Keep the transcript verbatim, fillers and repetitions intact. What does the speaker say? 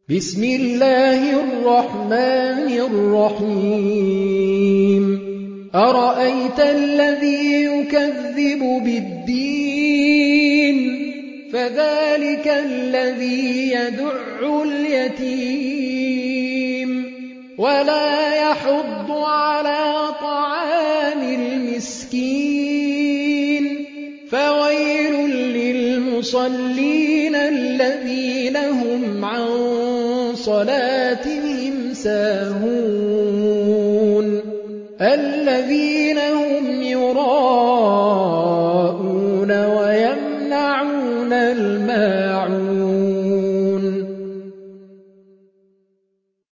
بسم الله الرحمن الرحيم أرأيت الذي يكذب بالدين فذلك الذي يدع اليتيم ولا يحض على طعام المسكين فويل للمصلين الذين هم عن صلاتهم ساهون الذين هم يراءون